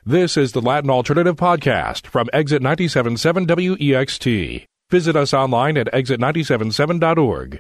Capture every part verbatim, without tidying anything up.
This is the Latin Alternative Podcast from Exit ninety-seven point seven W E X T. Visit us online at exit nine seven seven dot org.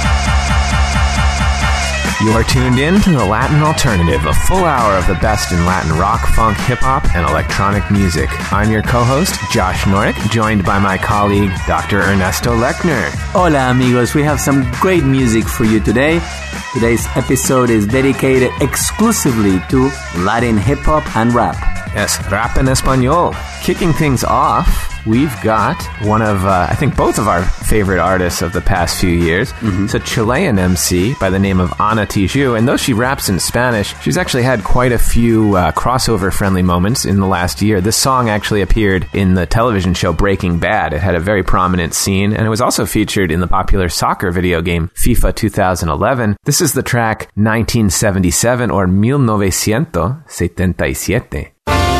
You are tuned in to the Latin Alternative, a full hour of the best in Latin rock, funk, hip-hop, and electronic music. I'm your co-host, Josh Norick, joined by my colleague, Doctor Ernesto Lechner. Hola, amigos. We have some great music for you today. Today's episode is dedicated exclusively to Latin hip-hop and rap. Yes, rap en español. Kicking things off, we've got one of, uh, I think, both of our favorite artists of the past few years. Mm-hmm. It's a Chilean M C by the name of Ana Tijoux, and though she raps in Spanish, she's actually had quite a few uh, crossover-friendly moments in the last year. This song actually appeared in the television show Breaking Bad. It had a very prominent scene, and it was also featured in the popular soccer video game FIFA two thousand eleven. This is the track nineteen seventy-seven, or mil novecientos setenta y siete.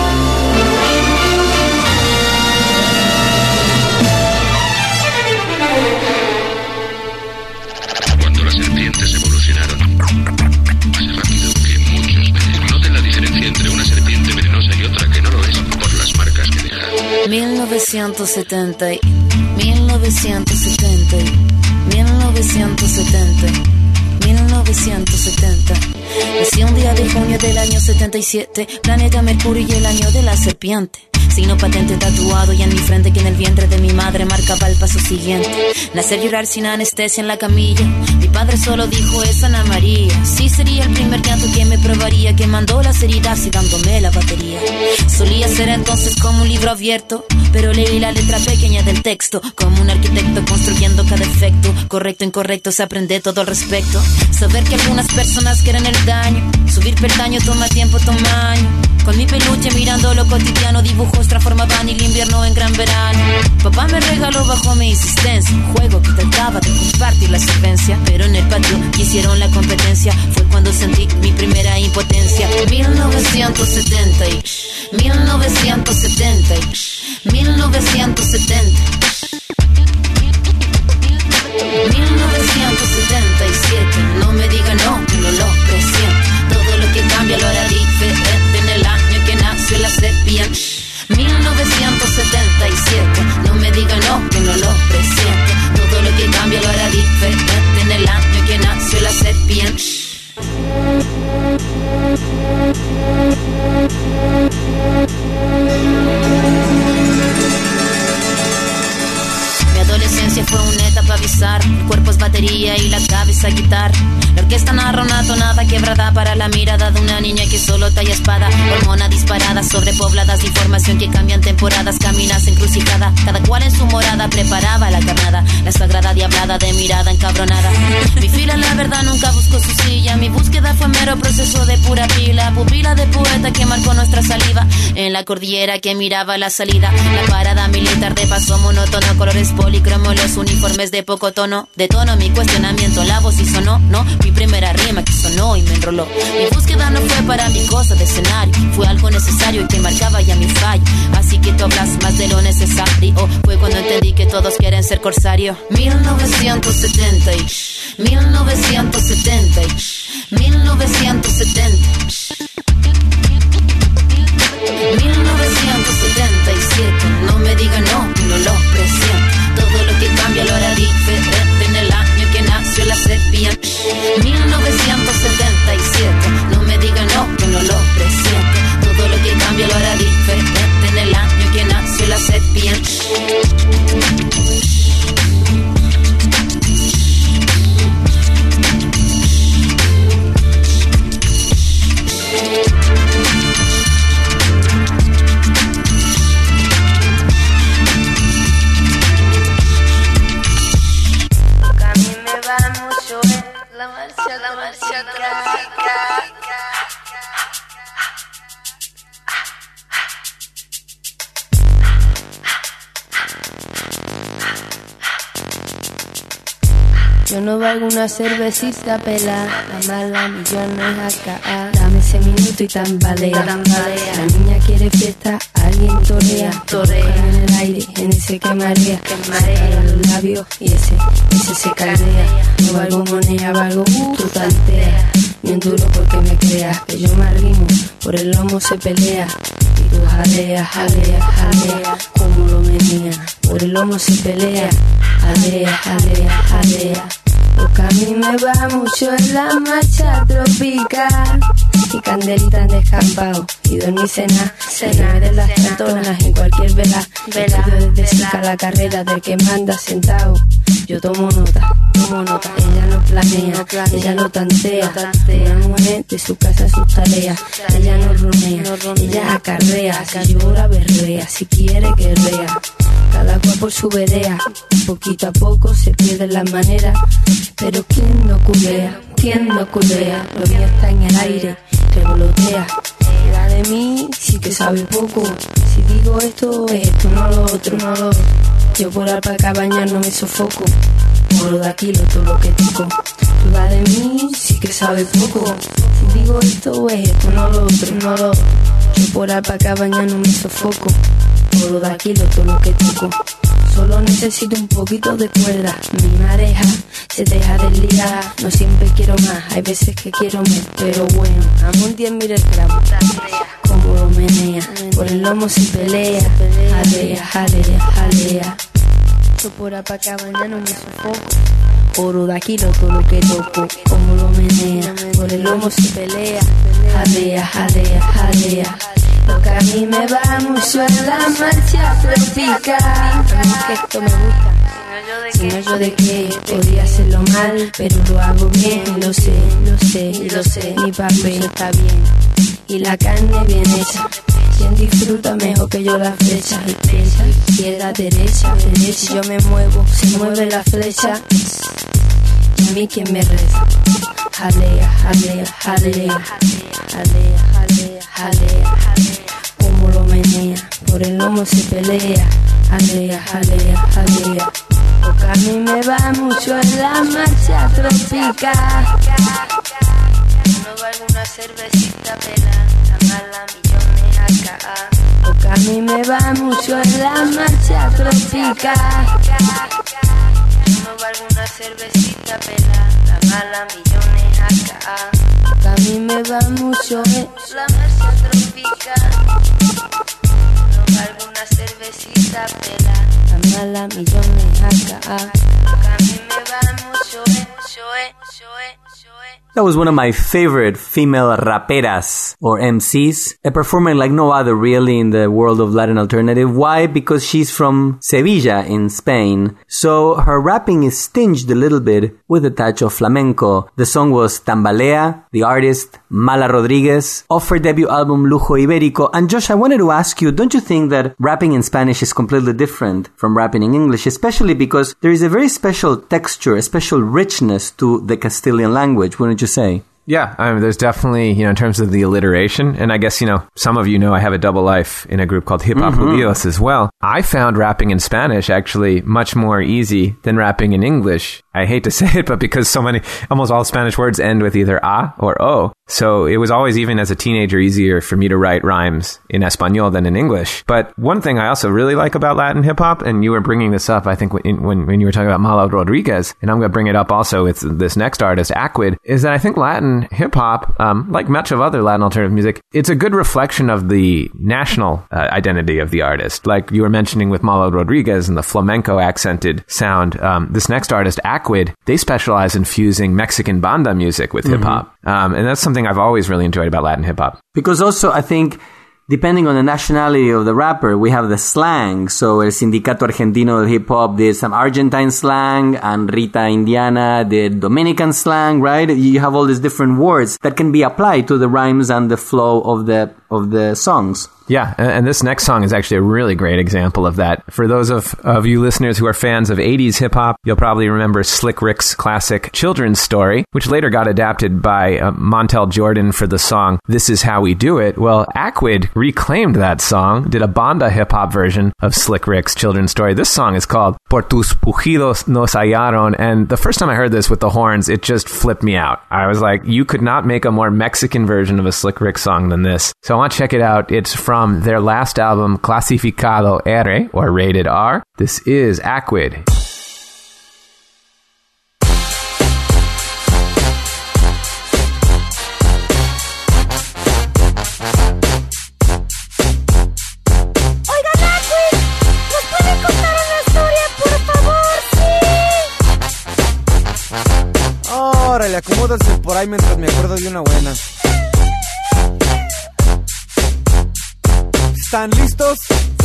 mil novecientos setenta, mil novecientos setenta, mil novecientos setenta, mil novecientos setenta. Nací un día de junio del año setenta y siete, planeta Mercurio y el año de la serpiente. Signo patente tatuado y en mi frente que en el vientre de mi madre marcaba el paso siguiente. Nacer, llorar sin anestesia en la camilla. Mi padre solo dijo es Ana María. Sí sería el primer llanto que me probaría, que mandó las heridas y dándome la batería. Solía ser entonces como un libro abierto, pero leí la letra pequeña del texto, como un arquitecto construyendo cada efecto. Correcto, incorrecto, se aprende todo al respecto. Saber que algunas personas quieren el daño. Subir peldaño toma tiempo, toma año. Con mi peluche mirando lo cotidiano, dibujos transformaban el invierno en gran verano. Papá me regaló bajo mi insistencia un juego que trataba de compartir la solvencia, pero en el patio quisieron la competencia. Fue cuando sentí mi primera impotencia. mil novecientos setenta y mil novecientos setenta y mil novecientos setenta, mil novecientos setenta y siete. No me diga no, que no lo presiento. Todo lo que cambia lo hará diferente en el año que nació la sepia. mil novecientos setenta y siete. No me diga no, que no lo presiento. Todo lo que cambia lo hará diferente en el año que nació la sepia. Mi adolescencia fue una etapa bizarra. El cuerpo es batería y la cabeza guitarra. La orquesta narra una tonada quebrada para la mirada de una niña que solo talla espada. Hormona disparada, sobrepobladas de información que cambian temporadas. Caminas encrucijada, cada cual en su morada preparaba la carnada. La sagrada diablada de mirada encabronada. Mi fila la verdad nunca buscó su silla. Mi búsqueda fue mero proceso de pura pila. Pupila de poeta que marcó nuestra saliva. En la cordillera que miraba la salida. La parada militar de paso monótono. Colores policromos, los uniformes de poco tono. De tono mi cuestionamiento, la voz y sonó, no. Mi primera rima que sonó y me enroló. Mi búsqueda no fue para mi cosa de escenario. Fue algo necesario y que marcaba ya mi fallo. Así que tú hablas más de lo necesario. Fue cuando entendí que todos quieren ser corsario. mil novecientos setenta y mil novecientos setenta y mil novecientos setenta, mil novecientos setenta y siete. No me diga no, que no lo presiento. Todo lo que cambia lo hará diferente en el año que nació la sepia. mil novecientos setenta y siete. No me diga no, que no lo presiento. Todo lo que cambia lo hará diferente en el año que nació la sepia. La marcha, la marcha, trágica. Yo no valgo una cervecita pelada, la mala millones acá. Dame ese minuto y tambalea, tambalea. La niña quiere fiesta, alguien torea, torea en el aire, en ese que marea, que marea los labios y ese, ese se caldea. No valgo moneda, valgo uh, tu tantea. Bien duro porque me creas, que yo me arrimo, por el lomo se pelea. tú jalea, jalea, jalea, como lo menea, por el lomo se pelea, jalea, jalea, jalea. Porque a mí me va mucho en la marcha tropical. Y candelita en descampado, y dormir cena, cenar de las tratonas en cualquier vela. Vela, desde cerca la carrera del que manda sentado. Yo tomo nota, tomo nota, ella no planea, no planea ella lo tantea, tantea. Una mujer de su casa sus tareas, ella no ronea, no ronea ella acarrea, si llora berrea, si quiere guerrea. Cada cual por su vereda, poquito a poco se pierden las maneras. Pero ¿quién no culea? ¿Quién no culea? Lo mío está en el aire, revolotea. La de mí sí que sabe poco. Si digo esto, es esto, no lo otro, no lo otro. Yo por alpaca bañar no me sofoco. Oro de aquí lo todo lo que toco. La de mí sí que sabe poco. Si digo esto, es esto, no lo otro, no lo otro. Yo por alpaca bañar no me sofoco. Oro de aquí lo todo lo que toco. Solo necesito un poquito de cuerda. Mi mareja se deja desligar. No siempre quiero más, hay veces que quiero más. Pero bueno, amor diez mil el gramo. Como lo menea, por el lomo se pelea. Jalea, jalea, jalea. Yo por apaca mañana no me sofoco. Oro de aquí lo todo lo que toco. Como lo menea, por el lomo se pelea. Jalea, jalea, jalea. Lo que a mí me va mucho en la marcha tropical. Que esto me gusta. Si no yo de qué, podría hacerlo mal, pero lo hago bien, y lo sé, lo sé, y lo sé. Mi papel está bien, y la carne bien hecha. Quien disfruta mejor que yo la flecha. Izquierda, izquierda, derecha, derecha. Si yo me muevo, se mueve la flecha. Y a mí quien me reza. Jalea, jalea, jalea, jalea, jalea, jalea. Como lo menea, por el lomo se pelea. Jalea, jalea, jalea. Porque a mí me va mucho en la marcha tropical. No valgo una cervecita pela, la mala millones acá. Porque a mí me va mucho en la marcha tropical. No valgo una cervecita pela, la mala millones acá. Porque a mí me va mucho en la marcha tropical. No valgo una cervecita pela, la mala millones acá. Porque a mí me va mucho en, yo, yo, yo. That was one of my favorite female raperas, or M Cs, a performer like no other really in the world of Latin alternative. Why? Because she's from Sevilla in Spain, so her rapping is tinged a little bit with a touch of flamenco. The song was Tambalea, the artist Mala Rodriguez, off her debut album Lujo Ibérico. And Josh, I wanted to ask you, don't you think that rapping in Spanish is completely different from rapping in English, especially because there is a very special texture, a special richness to the Castilian language, wouldn't you say? Yeah, I mean, there's definitely, you know, in terms of the alliteration, and I guess, you know, some of you know I have a double life in a group called Hip Hop mm-hmm. Judíos as well. I found rapping in Spanish actually much more easy than rapping in English. I hate to say it, but because so many, almost all Spanish words end with either a or o. So it was always, even as a teenager, easier for me to write rhymes in Espanol than in English. But one thing I also really like about Latin hip hop, and you were bringing this up, I think, when, when, when you were talking about Mala Rodriguez, and I'm going to bring it up also with this next artist, Aquid, is that I think Latin hip hop, um, like much of other Latin alternative music, it's a good reflection of the national uh, identity of the artist. Like you were mentioning with Mala Rodriguez and the flamenco accented sound. Um, this next artist, Aquid, they specialize in fusing Mexican banda music with hip hop. Mm-hmm. Um, and that's something I've always really enjoyed about Latin hip hop. Because also, I think, depending on the nationality of the rapper, we have the slang. So El Sindicato Argentino de Hip Hop did some Argentine slang, and Rita Indiana did Dominican slang, right? You have all these different words that can be applied to the rhymes and the flow of the of the songs. Yeah, and this next song is actually a really great example of that. For those of, of you listeners who are fans of eighties hip-hop, you'll probably remember Slick Rick's classic Children's Story, which later got adapted by uh, Montel Jordan for the song This Is How We Do It. Well, Aquid reclaimed that song, did a banda hip-hop version of Slick Rick's Children's Story. This song is called Por tus pujidos nos hallaron, and the first time I heard this with the horns, it just flipped me out. I was like, you could not make a more Mexican version of a Slick Rick song than this. So I want to check it out. It's from From their last album, Clasificado R, or Rated R. This is Aquid. ahí mientras me acuerdo de una buena. ¿Están listos?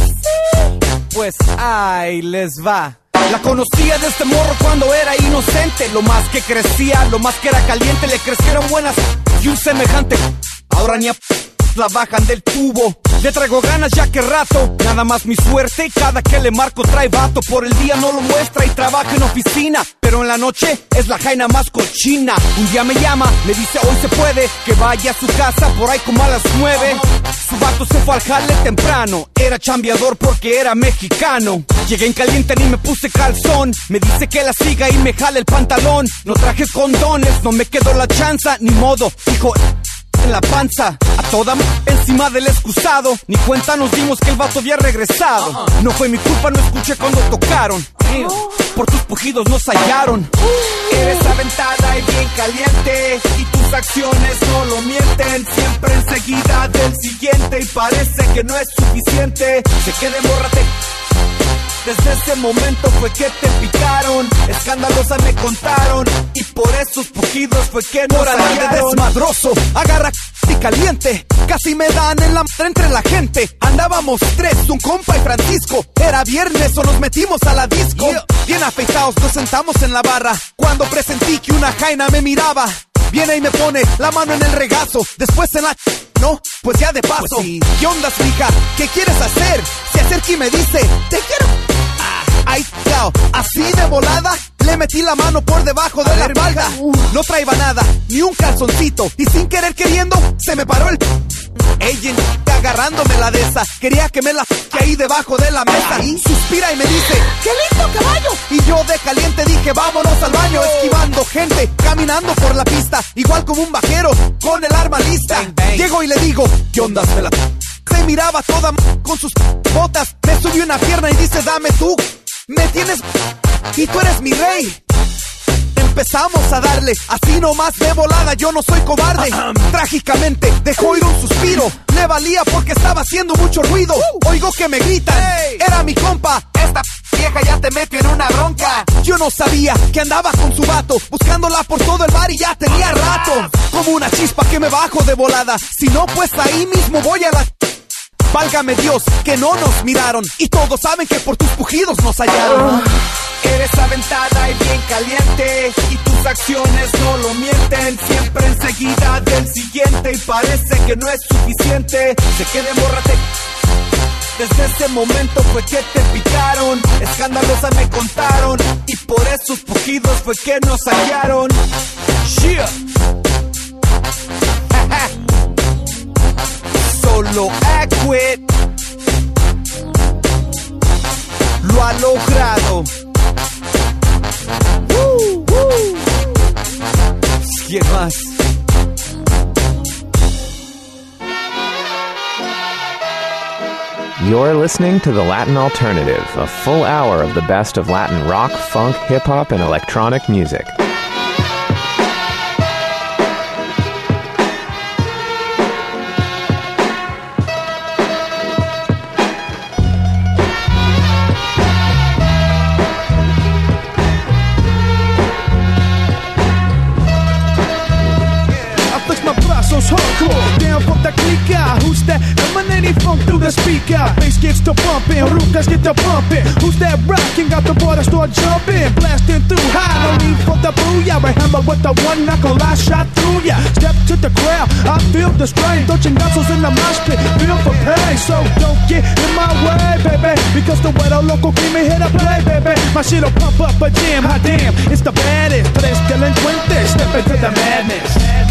Pues ahí les va. La conocía de este morro cuando era inocente. Lo más que crecía, lo más que era caliente, le crecieron buenas y un semejante. Ahora ni a p la bajan del tubo. Le traigo ganas ya que rato, nada más mi suerte. Cada que le marco trae vato. Por el día no lo muestra y trabaja en oficina, pero en la noche es la jaina más cochina. Un día me llama, me dice hoy se puede que vaya a su casa por ahí como a las nueve. Su vato se fue al jale temprano, era chambeador porque era mexicano. Llegué en caliente ni me puse calzón, me dice que la siga y me jale el pantalón. No traje condones, no me quedó la chanza, ni modo, dijo en la panza, a toda m encima del excusado. Ni cuenta nos dimos que el vato había regresado. uh-uh. No fue mi culpa, no escuché cuando tocaron. uh. Por tus pujidos nos hallaron. uh. Eres aventada y bien caliente, y tus acciones no lo mienten. Siempre enseguida del siguiente, y parece que no es suficiente. Se quede, embórrate. Desde ese momento fue que te picaron, escandalosa me contaron, y por esos pujidos fue que nos hallaron. Por de desmadroso, agarra y caliente, casi me dan en la madre entre la gente. Andábamos tres, un compa y Francisco, era viernes o nos metimos a la disco. yeah. Bien afeitados nos sentamos en la barra, cuando presentí que una jaina me miraba. Viene y me pone la mano en el regazo, después en la... No, pues ya de paso. Pues sí. ¿Qué onda, hija? ¿Qué quieres hacer? Se acerca y me dice, te quiero... Ay, cao, así de volada, le metí la mano por debajo de a la espalda. No traía nada, ni un calzoncito, y sin querer queriendo, se me paró el... Ella agarrándome la de esa, quería que me la que ahí debajo de la mesa. ¿Ay? Suspira y me dice, ¡qué lindo caballo! Y yo de caliente dije, vámonos al baño, esquivando gente, caminando por la pista, igual como un vaquero, con el arma lista. Bang, bang. Llego y le digo, ¿qué onda, se la... Se miraba toda con sus botas, me subió una pierna y dice, dame tú. Me tienes y tú eres mi rey. Empezamos a darle, así nomás de volada, yo no soy cobarde. uh-huh. Trágicamente dejó ir un suspiro, le valía porque estaba haciendo mucho ruido. uh. Oigo que me gritan, hey. Era mi compa, esta vieja ya te metió en una bronca. Yo no sabía que andaba con su vato, buscándola por todo el bar y ya tenía rato. Como una chispa que me bajo de volada, si no pues ahí mismo voy a la... Válgame Dios, que no nos miraron, y todos saben que por tus pujidos nos hallaron. oh. Eres aventada y bien caliente, y tus acciones no lo mienten. Siempre enseguida del siguiente, y parece que no es suficiente. Se quede, embórrate. Desde ese momento fue que te picaron, escandalosa me contaron, y por esos pujidos fue que nos hallaron. Yeah. Solo Acquit lo ha logrado. Woo, woo. ¿Quién más? You're listening to The Latin Alternative, a full hour of the best of Latin rock, funk, hip-hop, and electronic music. Hardcore, down from the clique. Who's that emanating funk through the speaker? Bass gets to bumping, rucas get to bumping. Who's that rocking? Got the water start jumping, blasting through high. No need for the booyah. I hammer with the one knuckle, I shot through ya. Step to the crowd, I feel the strain. Don't chingazos in the mosh pit, feel for pain. So don't get in my way, baby, because the weather local creamy hit a play, baby. My shit'll pump up a jam, hot damn, it's the baddest. But it's delinquente, step into the madness.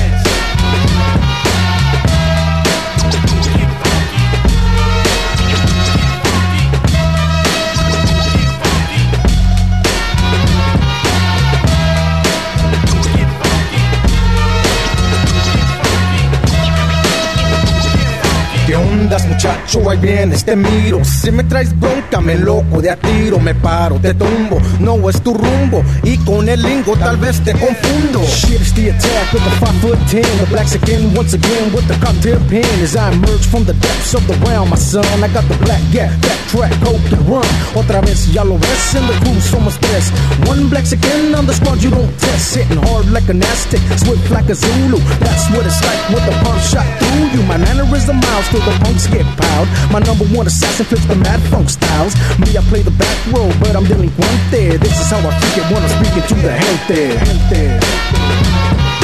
¿Qué ondas, muchacho? Ahí vienes, te miro. Si me traes bronca, me loco de a tiro. Me paro, te tumbo, no es tu rumbo. Y con el lingo tal vez te confundo. Shit, it's the attack with the five foot ten. The blacks again, once again with the cocktail pen. As I emerge from the depths of the realm, my son, I got the black gap, back track, coke and run. Otra vez ya lo ves, in the crew somos tres. One black skin on the squad you don't test. Hitting hard like an Aztec, swift like a Zulu. That's what it's like with the pump shot through you. My mannerism miles till the punks get piled. My number one assassin flips the mad funk styles. Me, I play the back row, but I'm delinquente. This is how I freak it when I'm speaking to the gente. gente.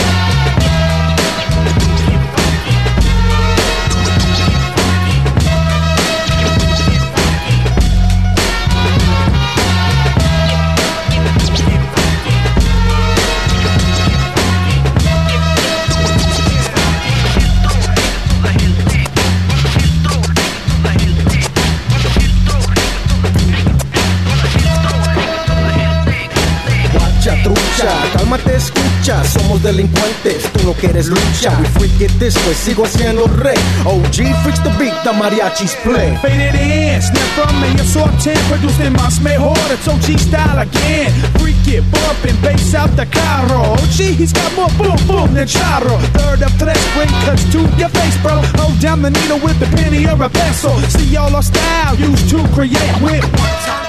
Cálmate, escucha, somos delincuentes, tú no quieres lucha. We freak it this way, sigo siendo rey. O G freaks the beat, the mariachis play. Faded in, snap from me, assorted, producing más mejor. It's O G style again. Freak it, bumping, bass out the carro. O G, he's got more boom boom than charro. Third of tres, bring cuts to your face, bro. Hold down the needle with the penny or a pencil. See all our style used to create with one time.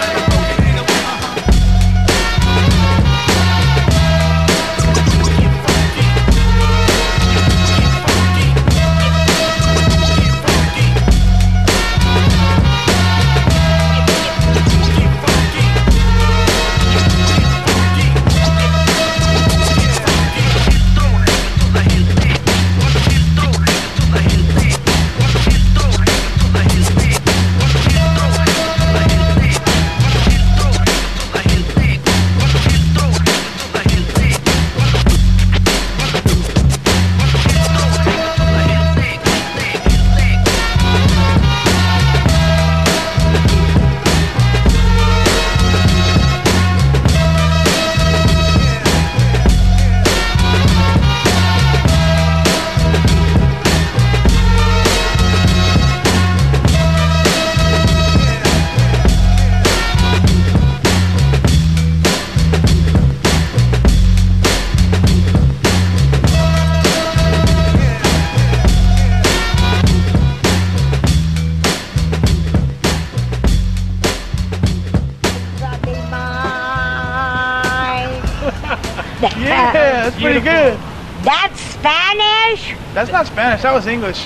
Yeah, that's pretty good. That's Spanish? That's not Spanish. That was English.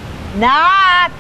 Not.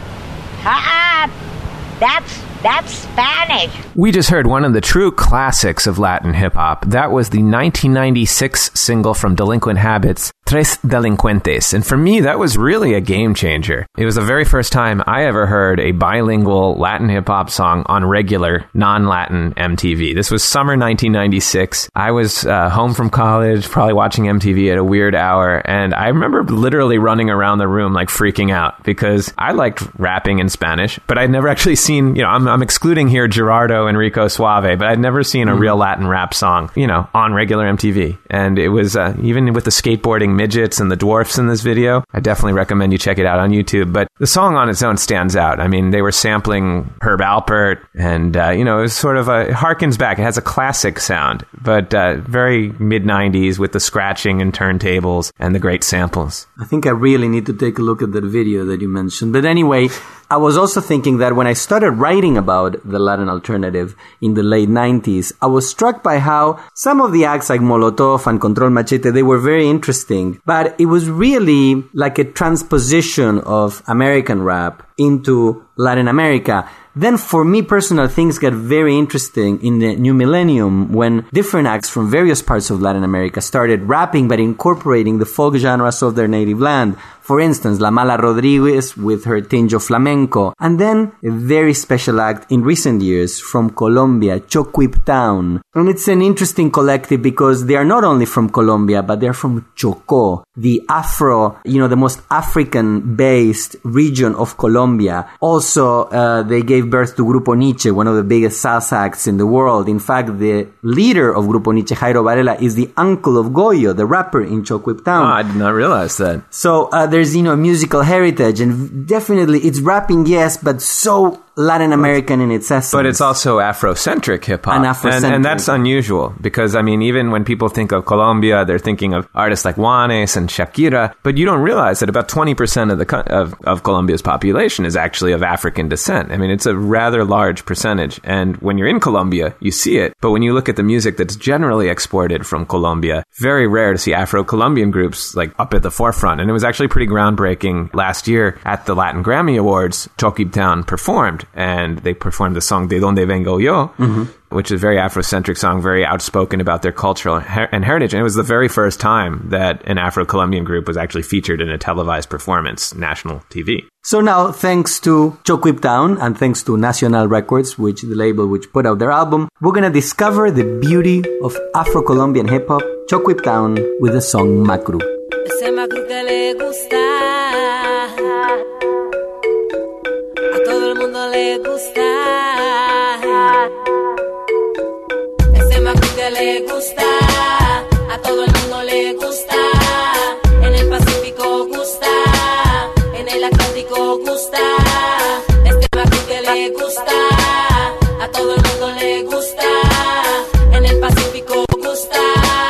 Uh-uh. That's that's Spanish. We just heard one of the true classics of Latin hip-hop. That was the nineteen ninety-six single from Delinquent Habits, Tres Delincuentes. And for me, that was really a game changer. It was the very first time I ever heard a bilingual Latin hip-hop song on regular, non-Latin M T V. This was summer nineteen ninety-six. I was uh, home from college, probably watching M T V at a weird hour, and I remember literally running around the room like freaking out because I liked rapping in Spanish, but I'd never actually seen, you know, I'm, I'm excluding here Gerardo and Rico Suave, but I'd never seen a real Latin rap song, you know, on regular M T V. And it was, uh, even with the skateboarding midgets and the dwarfs in this video, I definitely recommend you check it out on YouTube. But the song on its own stands out. I mean, they were sampling Herb Alpert, and, uh, you know, it was sort of a, it harkens back. It has a classic sound, but uh, very mid-nineties with the scratching and turntables and the great samples. I think I really need to take a look at that video that you mentioned. But anyway, I was also thinking that when I started writing about the Latin alternative in the late nineties, I was struck by how some of the acts like Molotov and Control Machete, they were very interesting, but it was really like a transposition of American rap into Latin America. Then for me personally, things got very interesting in the new millennium when different acts from various parts of Latin America started rapping but incorporating the folk genres of their native land. For instance, La Mala Rodriguez with her tinge of flamenco. And then a very special act in recent years from Colombia, Choquip Town. And it's an interesting collective because they are not only from Colombia, but they're from Chocó, the Afro, you know, the most African-based region of Colombia. Also, uh, they gave birth to Grupo Niche, one of the biggest salsa acts in the world. In fact, the leader of Grupo Niche, Jairo Varela, is the uncle of Goyo, the rapper in Choquip Town. Oh, I did not realize that. So uh, there's, you know, musical heritage, and definitely it's rapping, yes, but so Latin American in its essence. But it's also Afrocentric hip-hop. And Afrocentric. And, and that's unusual because, I mean, even when people think of Colombia, they're thinking of artists like Juanes and Shakira, but you don't realize that about twenty percent of the co- of, of Colombia's population is actually of African descent. I mean, it's a rather large percentage. And when you're in Colombia, you see it. But when you look at the music that's generally exported from Colombia, very rare to see Afro-Colombian groups like up at the forefront. And it was actually pretty groundbreaking last year at the Latin Grammy Awards. Chokib Town performed, and they performed the song De Donde Vengo Yo, mm-hmm. which is a very Afrocentric song, very outspoken about their cultural her- and heritage. And it was the very first time that an Afro-Colombian group was actually featured in a televised performance, national T V. So now, thanks to Chokib Town and thanks to Nacional Records, which the label which put out their album, we're going to discover the beauty of Afro-Colombian hip-hop, Chokib Town, with the song Macru. Ese macru que le gusta, a todo el mundo le gusta. Ese macru que le gusta, a todo el mundo le gusta. En el Pacífico gusta, en el Atlántico gusta. Este macru que le gusta, a todo el mundo le gusta. En el Pacífico gusta,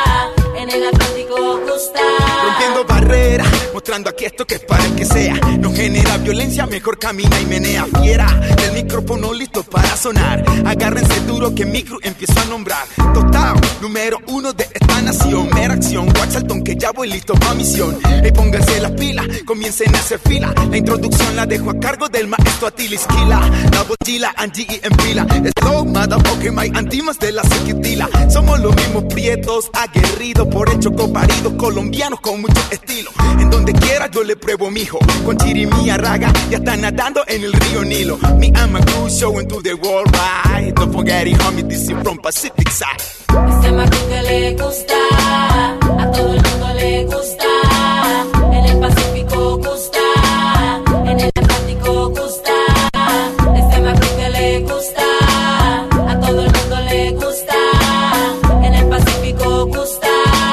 en el Atlántico gusta. Rompiendo barreras, mostrando aquí esto que es para el que sea. No genera violencia, mejor camina y menea. Fiera, el micrófono listo para sonar. Agárrense duro que mi crew empiezo a nombrar. Tostado, número uno de esta nación. Mera acción, watch al ton que ya voy listo pa' misión. Y pónganse las pilas, comiencen a hacer fila. La introducción la dejo a cargo del maestro Atilis Kila. La botila, Angie y en pila. Slow, motherfucker, my antimas de la sequitila. Somos los mismos prietos, aguerridos por el chocoparidos, colombianos con mucho estilo. En donde quiera yo le pruebo mijo. Con Chirimía Raga ya está nadando en el río Nilo. Me and my crew showing to the world right. Don't forget it, homie, this is from Pacific side. Ese macru que le gusta, a todo el mundo le gusta. En el Pacífico gusta, en el Atlántico gusta. Ese macru que le gusta, a todo el mundo le gusta. En el Pacífico gusta,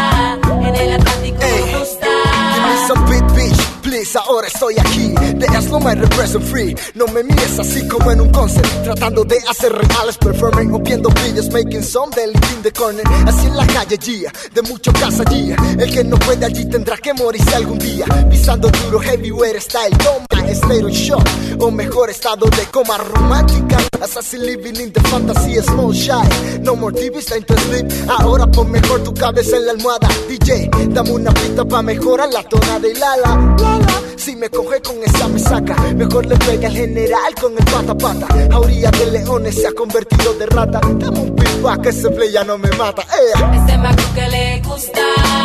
en el Atlántico gusta. Some beat, bitch, please, ahora estoy aquí. De eso me represent free. No me mires así como en un concert, tratando de hacer reales performing o viendo videos making some del in the corner. Así en la calle, yeah, de mucho casa, yeah. El que no puede allí tendrá que morirse algún día. Pisando duro, heavyweight style, toma, estero shock. O mejor estado de coma romántica. Assassin living in the fantasy, small shy. No more T V, time to sleep. Ahora pon mejor tu cabeza en la almohada. D J, dame una pista pa' mejorar la tonada y la la, la la. Si me coge con esa me saca. Mejor le pega al general con el pata pata. A orilla de leones se ha convertido de rata. Dame un pipa que ese play ya no me mata. Eh. Ese macru que le gusta,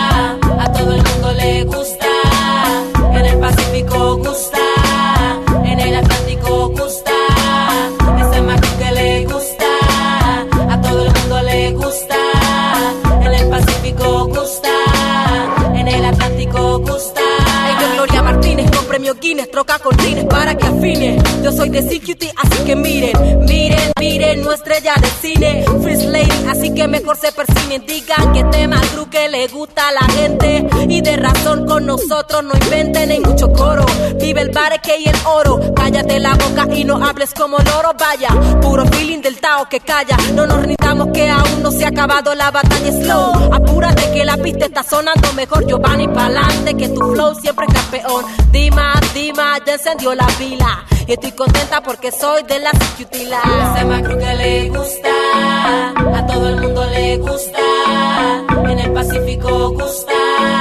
a todo el mundo le gusta. En el Pacífico gusta, en el Atlántico gusta. Ese macru que le gusta, a todo el mundo le gusta. En el Pacífico gusta, en el Atlántico gusta. Gloria Martínez con premio Guinness, troca con rines para que afine. Yo soy de C Q T, así que miren, miren, miren, no estrella de cine. First Lady, así que mejor se persinen. Digan que tema crew que le gusta a la gente. Y de razón con nosotros no inventen, hay mucho coro. Vive el bareque y el oro. Cállate la boca y no hables como loro. Vaya, puro feeling del Tao que calla. No nos rindamos que aún no se ha acabado la batalla slow. Apúrate que la pista está sonando mejor. Giovanni pa'lante que tu flow siempre es campeón. Dima, Dima, ya encendió la pila. Y estoy contenta porque soy de la C Q T la. Ese macru que le gusta, a todo el mundo le gusta. En el Pacífico gusta,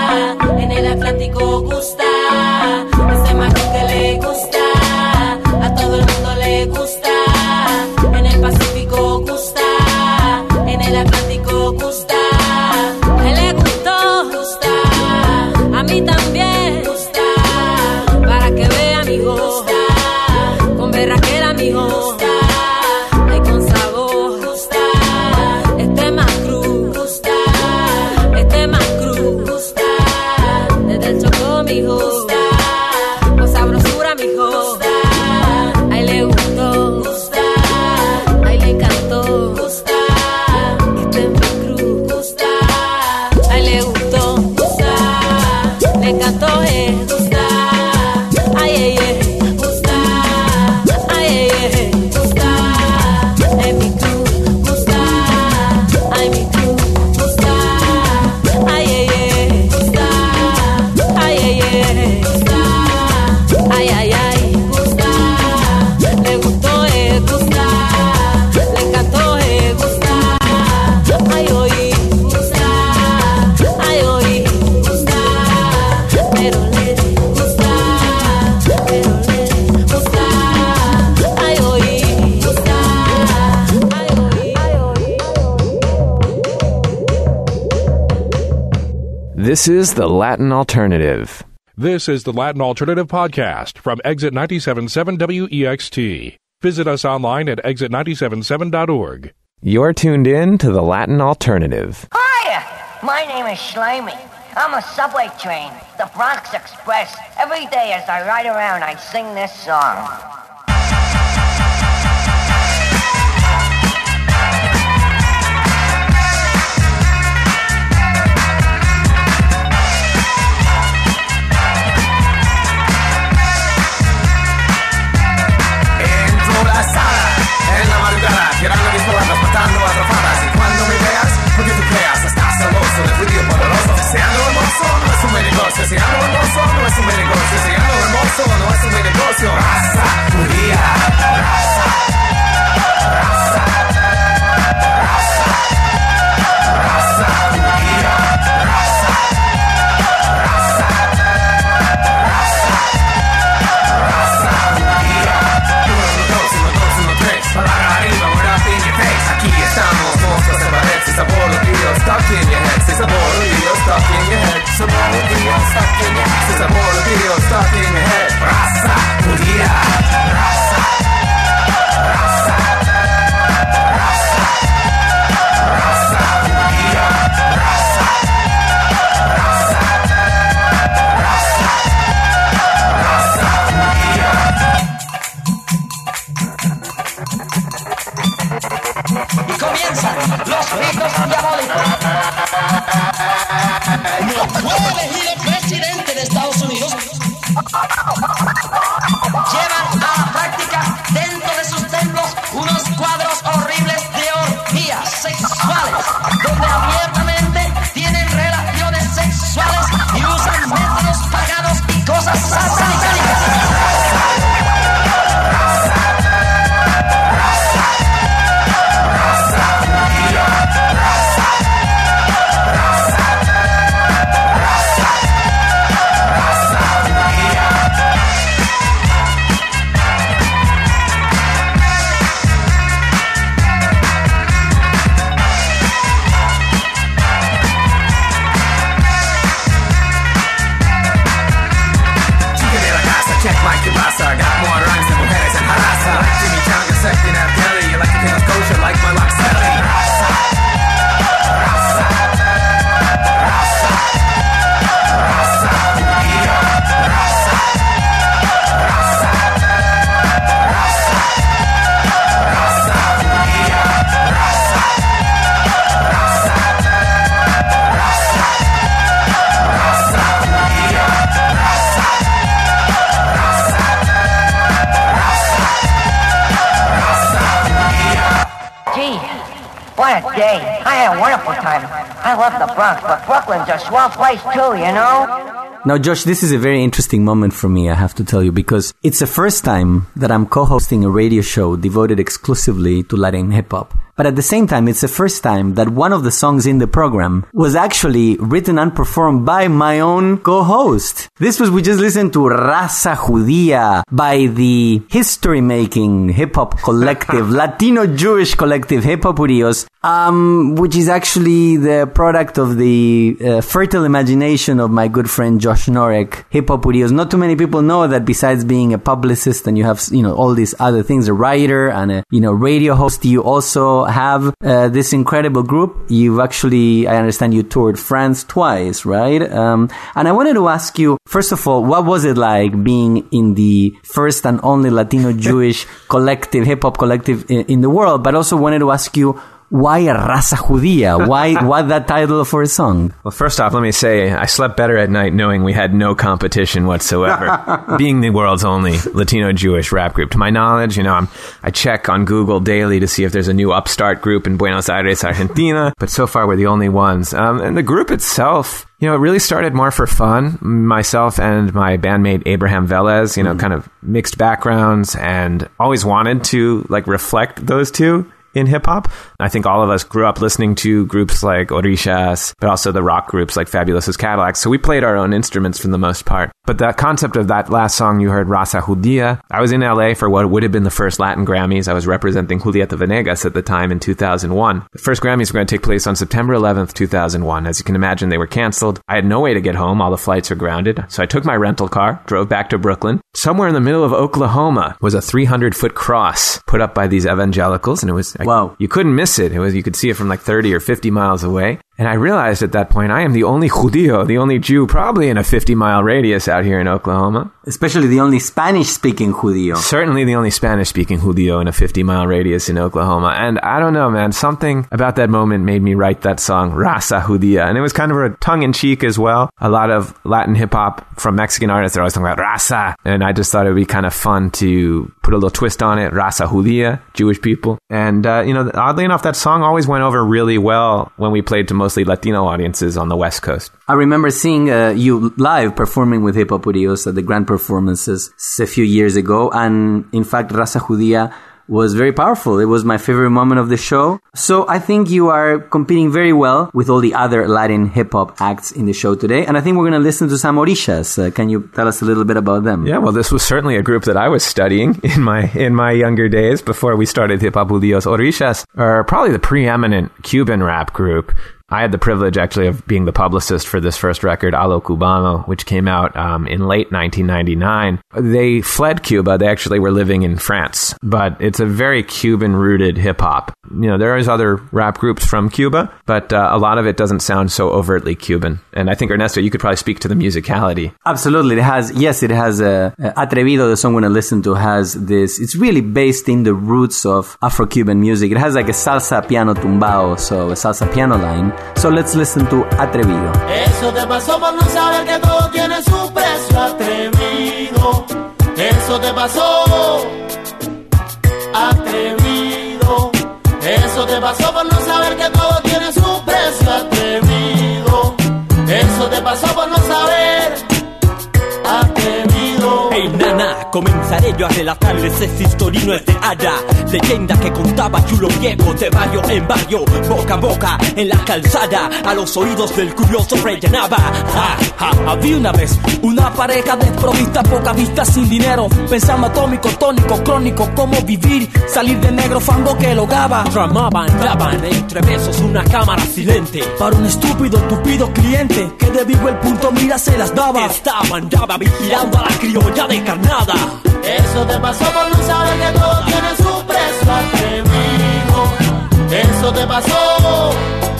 en el Atlántico gusta. Ese macru que le gusta, a todo el mundo le gusta. En el Pacífico gusta, en el Atlántico gusta. A él le gustó, gusta, a mí también. Para que vea, amigo, con berraquera, amigo, hay con sabor, este macru, este macru, desde el Chocó, mijo, con sabrosura, mijo, ahí le gustó, ahí le encantó, este macru, ahí le gustó, le encantó, eh. Ay, ay, ay, gusta, ay, ay, ay. This is the Latin Alternative. This is the Latin Alternative Podcast from Exit ninety-seven point seven W E X T. Visit us online at exit nine seven seven dot org. You're tuned in to the Latin Alternative. Hiya! My name is Slimy. I'm a subway train, the Bronx Express. Every day as I ride around, I sing this song. En la madrugada, tirando mis palabras, matando atrapadas. Y cuando me veas, porque tú creas, estás celoso de fluido poderoso. Si ando hermoso, no es un buen negocio. Si ando hermoso, no es un buen negocio. Si ando hermoso, no es un buen negocio. Raza judía, raza, raza, raza, raza judía, raza, raza, raza, raza judía. Palabra arriba, we're up in your face. Aquí estamos, monstruos de pared. Si sabor los tíos, stuck in your head. Si sabor los tíos, stuck in your head. Sabor los tíos, stuck in your head. Si sabor los tíos, stuck in your head. Raza judía, raza, raza, raza, raza judía, raza, raza, raza, raza judía. Y comienzan los ritos diabólicos. No fue elegido presidente de Estados Unidos. Llevan a la práctica dentro de sus templos unos cuadros horribles de orgías sexuales, donde abiertamente tienen relaciones sexuales y usan métodos paganos y cosas satánicas. Check my kibasa, got more rhymes than mujeres en Harasa. Like Jimmy Changa, second at Kelly, you like to think kosher like my Loxelli. Rasa, rasa, rasa, rasa, judía, rasa, rasa, rasa, rasa, judía, rasa, rasa, rasa, rasa, judía, rasa. Gee, what a day. I had a wonderful time. I love the Bronx, but Brooklyn's a swell place too, you know? Now, Josh, this is a very interesting moment for me, I have to tell you, because it's the first time that I'm co-hosting a radio show devoted exclusively to Latin hip-hop. But at the same time, it's the first time that one of the songs in the program was actually written and performed by my own co-host. This was, we just listened to Raza Judía by the history-making hip-hop collective, Latino-Jewish collective Hip Hop Urios, um, which is actually the product of the uh, fertile imagination of my good friend Josh Norek, Hip Hop Urios. Not too many people know that besides being a publicist and you have, you know, all these other things, a writer and a, you know, radio host, you also have uh, this incredible group. You've actually, I understand you toured France twice, right? Um, and I wanted to ask you, first of all, what was it like being in the first and only Latino Jewish collective, hip hop collective in, in the world? But also wanted to ask you, why Raza Judía? Why, why that title for a song? Well, first off, let me say I slept better at night knowing we had no competition whatsoever. Being the world's only Latino Jewish rap group. To my knowledge, you know, I'm, I check on Google daily to see if there's a new upstart group in Buenos Aires, Argentina. But so far, we're the only ones. Um, and the group itself, you know, it really started more for fun. Myself and my bandmate Abraham Velez, you know, mm. kind of mixed backgrounds and always wanted to, like, reflect those two in hip-hop. I think all of us grew up listening to groups like Orishas, but also the rock groups like Fabulous's Cadillacs, so we played our own instruments for the most part. But the concept of that last song you heard, Raza Judía, I was in L A for what would have been the first Latin Grammys. I was representing Julieta Venegas at the time in two thousand one. The first Grammys were going to take place on September eleventh, two thousand one. As you can imagine, they were canceled. I had no way to get home. All the flights were grounded. So I took my rental car, drove back to Brooklyn. Somewhere in the middle of Oklahoma was a three hundred foot cross put up by these evangelicals, and it was, wow, you couldn't miss it. It was, you could see it from like thirty or fifty miles away. And I realized at that point, I am the only Judío, the only Jew, probably in a fifty mile radius out here in Oklahoma. Especially the only Spanish-speaking Judío. Certainly the only Spanish-speaking Judío in a fifty mile radius in Oklahoma. And I don't know, man, something about that moment made me write that song, Raza Judía. And it was kind of a tongue-in-cheek as well. A lot of Latin hip-hop from Mexican artists are always talking about Raza. And I just thought it would be kind of fun to put a little twist on it, Raza Judía, Jewish people. And, uh, you know, oddly enough, that song always went over really well when we played to mostly Latino audiences on the West Coast. I remember seeing uh, you live performing with Hip Hop Judíos at the Grand Performances a few years ago. And in fact, Raza Judía was very powerful. It was my favorite moment of the show. So I think you are competing very well with all the other Latin hip-hop acts in the show today. And I think we're going to listen to some Orishas. Uh, can you tell us a little bit about them? Yeah, well, this was certainly a group that I was studying in my in my younger days before we started Hip Hop Judíos. Orishas are probably the preeminent Cuban rap group. I had the privilege, actually, of being the publicist for this first record, A Lo Cubano, which came out um, in late nineteen ninety-nine. They fled Cuba. They actually were living in France. But it's a very Cuban-rooted hip-hop. You know, there is other rap groups from Cuba, but uh, a lot of it doesn't sound so overtly Cuban. And I think, Ernesto, you could probably speak to the musicality. Absolutely. It has, yes, it has uh, Atrevido, the song we're going to listen to, has this. It's really based in the roots of Afro-Cuban music. It has like a salsa piano tumbao, so a salsa piano line. So let's listen to Atrevido. Eso te pasó por no saber que todo tiene su precio, atrevido. Eso te pasó, atrevido. Eso te pasó por no saber que todo tiene su precio, atrevido. Eso te pasó por no saber, atrevido. Hey nana, comenzaré yo a relatarles esta historia no es de hada. Leyenda que contaba Chulo Viejo de barrio en barrio, boca a boca, en la calzada, a los oídos del curioso rellenaba. Ja, ja, había una vez una pareja desprovista, poca vista, sin dinero, pensando atómico, tónico, crónico, cómo vivir, salir de negro fango que logaba. Tramaban, daban entre besos una cámara silente para un estúpido, tupido cliente que de vivo el punto mira se las daba. Estaban, daba, vigilando a la criolla de carnada. Eso te pasó por no saber que todo tiene su precio, atrevido. Eso te pasó,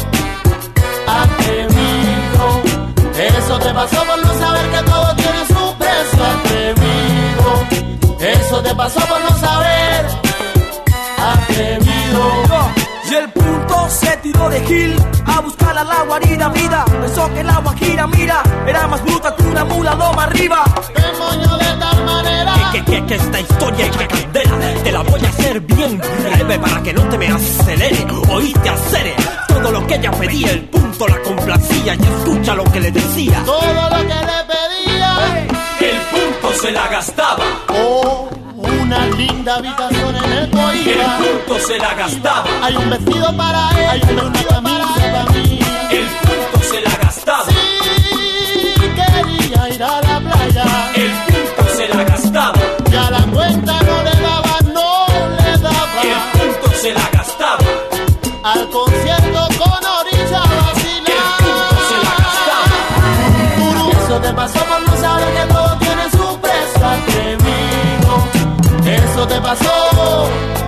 atrevido. Eso te pasó por no saber que todo tiene su precio, atrevido. Eso te pasó por no saber, atrevido. Y el punto se tiró de Gil a buscar a la guarida vida. Pensó que la guajira, mira, era más bruta que una mula loma arriba. Te moño de tal manera que, que, que esta historia es la candela. Te la voy a hacer bien breve para que no te me acelere. Oíste acere todo lo que ella pedía. El punto la complacía y escucha lo que le decía. Todo lo que le pedía, el punto se la gastaba. Oh, una linda habitación en el Coiba. El punto se la gastaba. Hay un vestido para él, hay una camisa para mí. El punto se la gastaba. Sí, quería ir a la playa. El punto se la gastaba. Y a la cuenta no le daba, no le daba. El punto se la gastaba. Al concierto con Orilla vacilar. El punto se la gastaba. Eso te pasó por no saber que todo tiene su precio, atrevido. Eso te pasó,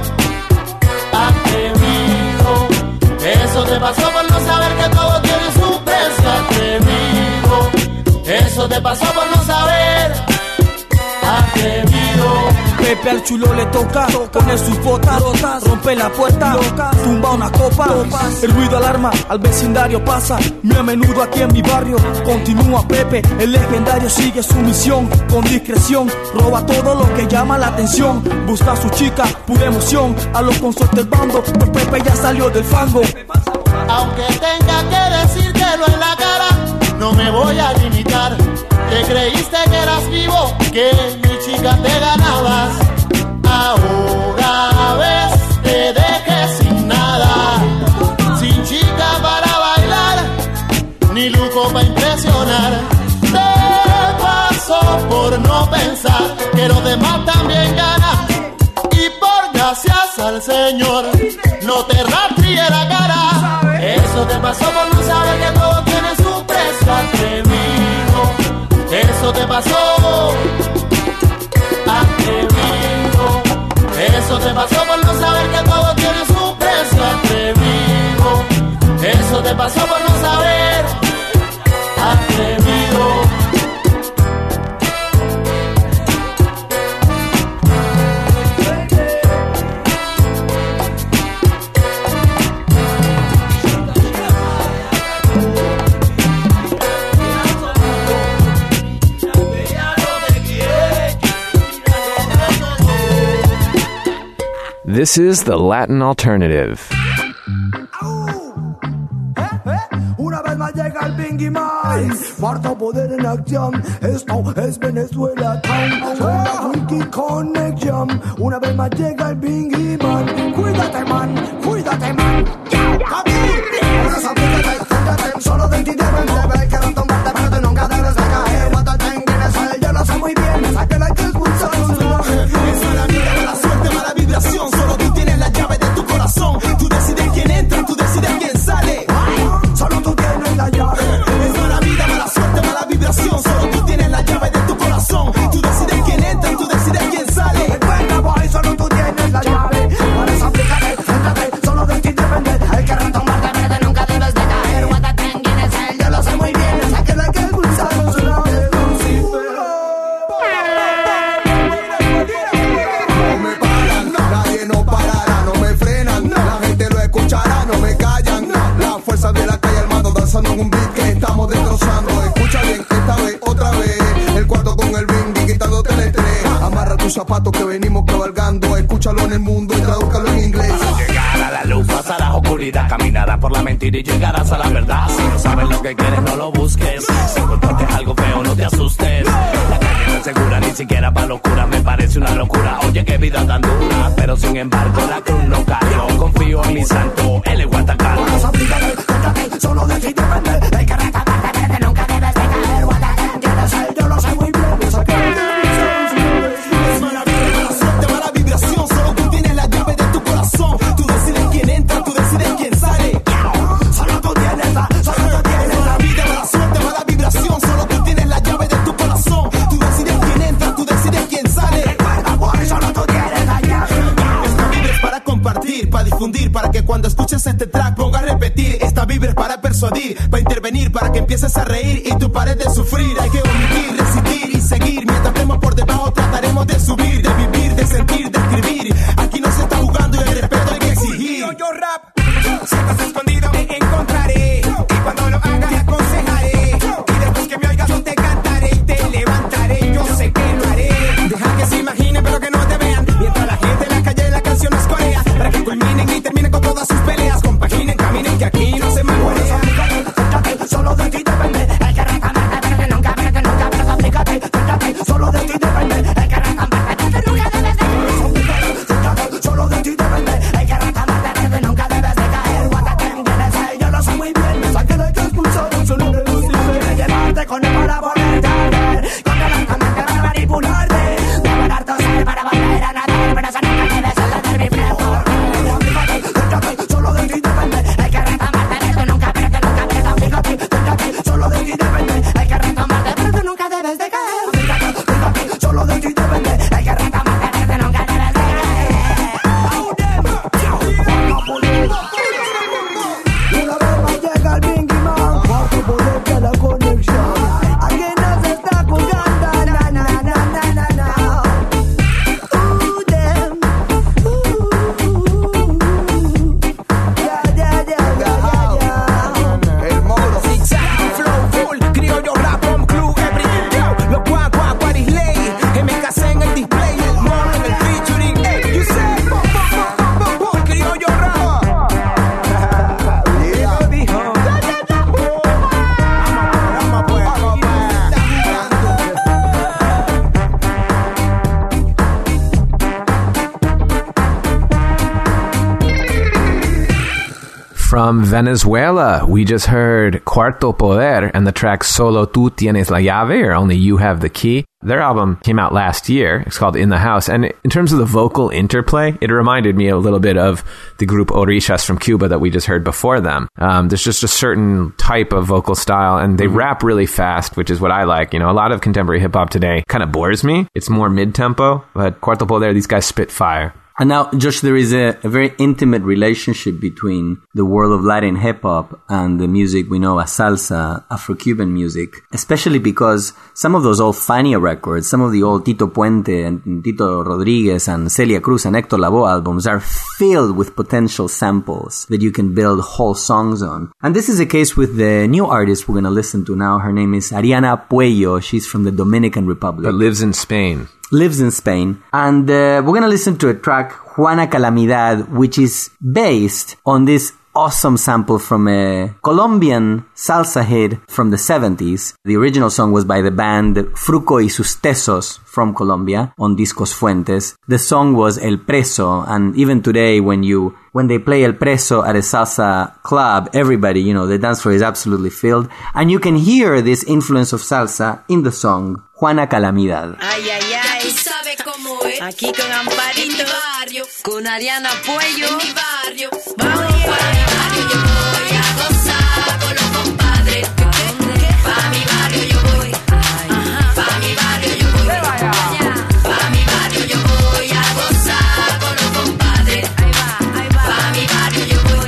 atrevido. Eso te pasó por no saber que todo tiene su precio, atrevido. Eso te pasó por no saber, atrevido. Pepe al chulo le toca, pone sus botas, rompe la puerta, tumba una copa, el ruido alarma, al vecindario pasa, muy a menudo aquí en mi barrio, continúa Pepe, el legendario sigue su misión, con discreción, roba todo lo que llama la atención, busca a su chica, pura emoción, a los consortes del bando, pues Pepe ya salió del fango. Aunque tenga que decírtelo en la cara, no me voy a limitar. Te creíste que eras vivo, que mi chica te ganabas. Ahora ves, te dejé sin gracias al Señor no te rastríe la cara. Eso te pasó por no saber que todo tiene su precio, atrevido. Eso te pasó, atrevido. Eso te pasó por no saber que todo tiene su precio, atrevido. Eso te pasó por no saber, atrevido. This is the Latin Alternative. Una vez más llega el Bingy Man, cuarto poder en acción. Esto es Venezuela Town, suena Wiki Connection. Una vez más llega el Bingy Man. Cuídate, man, cuídate, man. Ahora sapícate, cuídate, solo de ti deben de ver que no tombarte, pero tú nunca debes de caer. Cuando te enguines, yo lo sé muy bien, es aquel hay que expulsar un salaje. Es mala vida, mala suerte, mala vibración. Solo tú tienes la llave de tu corazón. Tú decides quién entra, tú decides quién sale. Solo tú tienes la llave. Es mala vida, mala suerte, mala vibración. Solo tú tienes la llave de tu corazón. Tú decides quién entra, tú decides quién sale. Venga, boy, solo tú tienes la llave. Ahora aplícate, céntrate, solo de ti depende. El que retomarte, verde, nunca debes de caer. Guatatén, quién es él, yo lo sé muy bien. Es aquel hay que expulsar un tsunami de Lucifer. No me paran, nadie no parará, no me frenan. La gente lo escuchará, no me callan. La fuerza de la calle armado danzando en un beat que estamos destrozando. Escucha bien, esta vez, otra vez. El cuarto con el ring, quitándote el estrés. Amarra tus zapatos que venimos cabalgando. Escúchalo en el mundo y tradúzcalo en inglés. Llegar a la luz, pasarás oscuridad. Caminarás por la mentira y llegarás a la verdad. Si no sabes lo que quieres, no lo busques. Si encontraste algo feo, no te asustes. La calle no es segura, ni siquiera para locura. Me parece una locura, oye, qué vida tan dura. Pero sin embargo, la cruz no cayó. Confío en mi santo, él es Guatacán. Solo de ti depende. El que retomarte, verde, nunca debes de caer. Guatatén, quién es él, yo lo sé muy bien. Es aquel hay que es mala vida, mala suerte, mala vibración. Solo tú tienes la llave de tu corazón. Tú decides quién entra, tú decides quién sale. Solo tú tienes la, solo tú tienes mala vida, mala suerte, mala vibración. Solo tú tienes la llave de tu corazón. Tú decides quién entra, tú decides quién sale. Recuerda, boy, solo tú tienes la llave. Esta vibra es para compartir, para difundir, para que cuando escuches este track ponga a repetir. Esta vibra es para persuadir, para intervenir, para que empieces a reír y tú pares de sufrir. Hay que omitir, resistir y seguir. Mientras estemos por debajo trataremos de subir, de vivir, de sentir, de escribir. Aquí no se está jugando y el respeto hay que exigir. Yo rap, si estás escondido te encontraré. Y cuando lo hagas te aconsejaré. Y después que me oigas yo te cantaré y te levantaré. Yo sé que lo haré. Deja que se imaginen pero que no te vean. Mientras la gente en la calle la canción nos corea. Para que culminen y terminen con todas sus peleas. Compaginen, caminen que aquí no se mamorea. Solo de ti depende. El que retomarte, verde, nunca, verde, nunca. Pero aplícate, céntrate, solo de ti depende. El que retomarte, verde, nunca debes de caer. From Venezuela, we just heard Cuarto Poder and the track Solo Tú Tienes la Llave, or Only You Have the Key. Their album came out last year. It's called In the House. And in terms of the vocal interplay, it reminded me a little bit of the group Orishas from Cuba that we just heard before them. Um, there's just a certain type of vocal style, and they mm-hmm. rap really fast, which is what I like. You know, a lot of contemporary hip-hop today kind of bores me. It's more mid-tempo, but Cuarto Poder, these guys spit fire. And now, Josh, there is a, a very intimate relationship between the world of Latin hip-hop and the music we know as salsa, Afro-Cuban music, especially because some of those old Fania records, some of the old Tito Puente and Tito Rodriguez and Celia Cruz and Héctor Lavoe albums are filled with potential samples that you can build whole songs on. And this is the case with the new artist we're going to listen to now. Her name is Ariana Puello. She's from the Dominican Republic. But lives in Spain. Lives in Spain. And uh, we're going to listen to a track, Juana Calamidad, which is based on this awesome sample from a Colombian salsa hit from the seventies. The original song was by the band Fruco y sus Tesos from Colombia on Discos Fuentes. The song was El Preso, and even today when you when they play El Preso at a salsa club, everybody, you know, the dance floor is absolutely filled, and you can hear this influence of salsa in the song Juana Calamidad. Ay, ay, ay. Ya tú sabes cómo es. Aquí con Amparito, en mi barrio, con Ariana Puello, en mi barrio. Vamos para mi barrio, yo voy a gozar con los compadres. Pa' mi barrio yo voy. Pa' mi barrio yo voy. Pa' mi barrio yo voy a gozar con los compadres. Pa' mi barrio yo voy.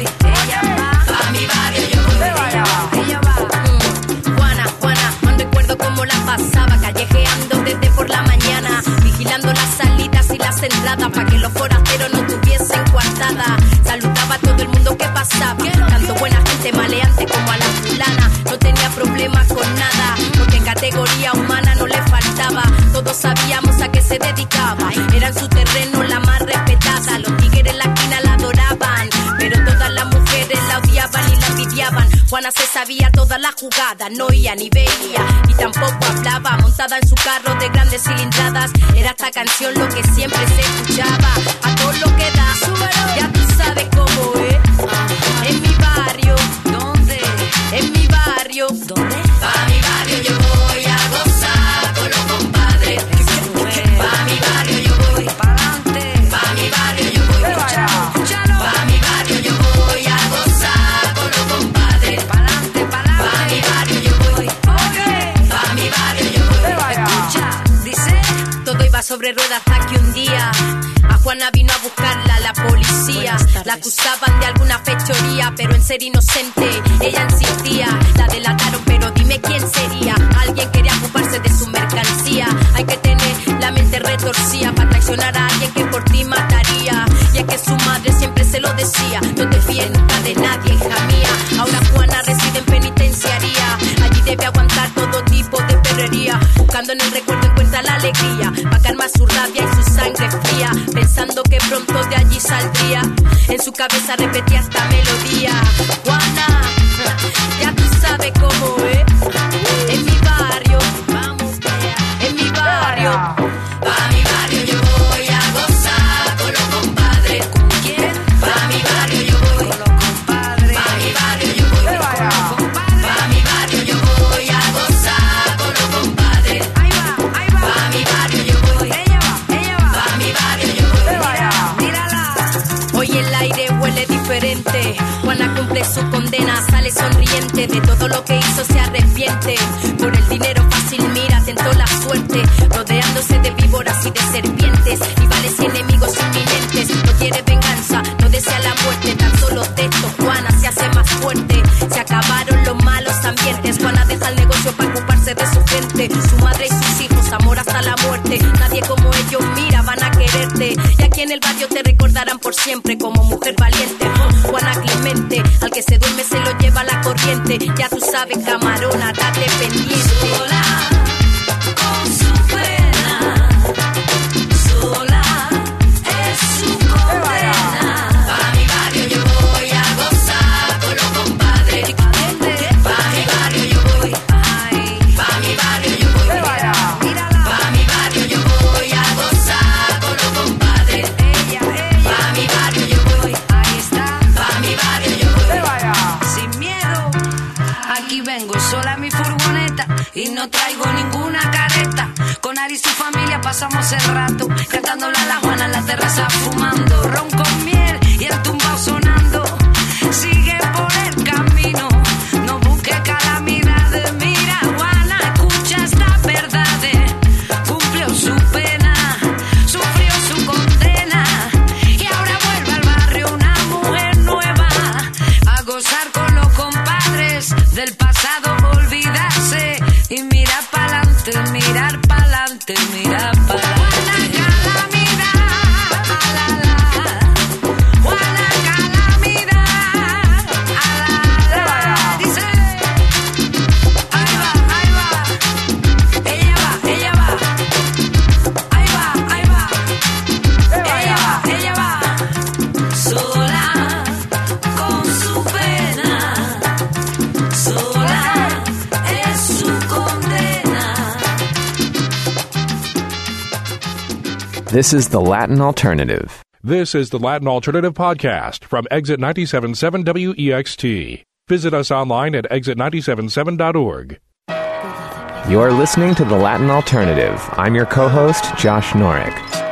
Pa' mi barrio yo voy. Ella va. Mm. Juana, Juana, no recuerdo cómo la pasaba, callejeando desde por la mañana, vigilando las salidas y las entradas para que los forasteros no tuviesen coartada. Saludaba a todo el mundo que pasaba, tanto buena gente maleante como a la fulana. No tenía problemas con nada, porque categoría humana no le faltaba. Todos sabíamos a qué se dedicaba, era en su terreno la más respetada. Los tigres en la esquina la adoraban, pero todas las mujeres la odiaban y la envidiaban. Juana se sabía todas las jugadas, no oía ni veía y tampoco hablaba. Montada en su carro de grandes cilindradas, era esta canción lo que siempre se escuchaba. A todo lo que da, súbelo, ya tú sabes cómo es. En mi barrio, ¿dónde? En mi barrio, ¿dónde? Pa' mi barrio yo voy a gozar con los compadres. Pa' mi barrio yo voy, pa'lante. Pa' mi barrio yo voy, escúchalo, escúchalo. Pa' mi barrio yo voy a gozar con los compadres. Pa'lante, pa'lante. Pa' mi barrio yo voy, oye. Pa' mi barrio yo voy, escucha, dice. Todo iba sobre ruedas hasta que un día a Juana vino a buscarla la policía. La acusaban de alguna fechoría, pero en ser inocente ella insistía. La delataron, pero dime quién sería. Alguien quería ocuparse de su mercancía. Hay que tener la mente retorcida para traicionar a alguien que por ti mataría. Y es que su madre siempre se lo decía: no te fíes nunca de nadie, hija mía. Ahora Juana reside en penitenciaría. Allí debe aguantar todo tipo de perrería. Buscando en el recuerdo encuentra la alegría, pa' calmar su rabia y su sangre fría, pensando que pronto de allí saldría. En su cabeza repetía esta melodía: Juana, ya tú sabes cómo es. En mi barrio, vamos allá. En mi barrio, pa' mi barrio yo voy a gozar con los compadres. ¿Con quién? Pa' mi barrio yo voy con los compadres. Pa' mi barrio yo voy con los compadres. Pa' mi barrio yo voy a gozar con los compadres. Ahí va, ahí va. Pa' mi barrio yo voy. Ella va, ella va. Pa' mi barrio yo voy. Mira, mírala. Hoy el aire huele diferente. Juana cumple su condena, sale sonriente. De todo lo que hizo se arrepiente. Por el dinero fácil mira, tentó la suerte, rodeándose de víboras y de serpientes, rivales y enemigos inminentes. No quiere venganza, no desea la muerte. Tan solo de esto Juana se hace más fuerte. Se acabaron los malos ambientes. Juana deja el negocio para ocuparse de su gente, su madre y sus hijos, amor hasta la muerte. Nadie como ellos, mira, van a quererte. Y aquí en el barrio te recordarán por siempre como mujer valiente. Juana Clemente, al que se duerme se lo lleva la corriente. Ya tú sabes, camarona, date pendiente. Sola, con su pena, sola es su condena. Pa' mi barrio yo voy a gozar con los compadres. Pa' mi barrio yo voy, pa' mi barrio yo voy. Pa' mi barrio yo voy a gozar con los compadres. Pa' mi barrio yo voy, ahí está. Pa' mi barrio yo voy. no traigo ninguna careta. Con Ari y su familia pasamos el rato, cantando la La Juana en la terraza, fumando ron con miel y el tumbao sonando. Sigue por el camino, no busque calamidades. Mira, Juana, escucha esta verdad. Cumplió su pena, sufrió su condena y ahora vuelve al barrio una mujer nueva a gozar con los compadres del pasado, olvidarse y mirar pa'lante, mirar pa'lante, mirar pa'lante. This is the Latin Alternative. This is the Latin Alternative Podcast from Exit ninety-seven point seven W E X T. Visit us online at exit nine seven seven dot org. You're listening to the Latin Alternative. I'm your co-host, Josh Norick.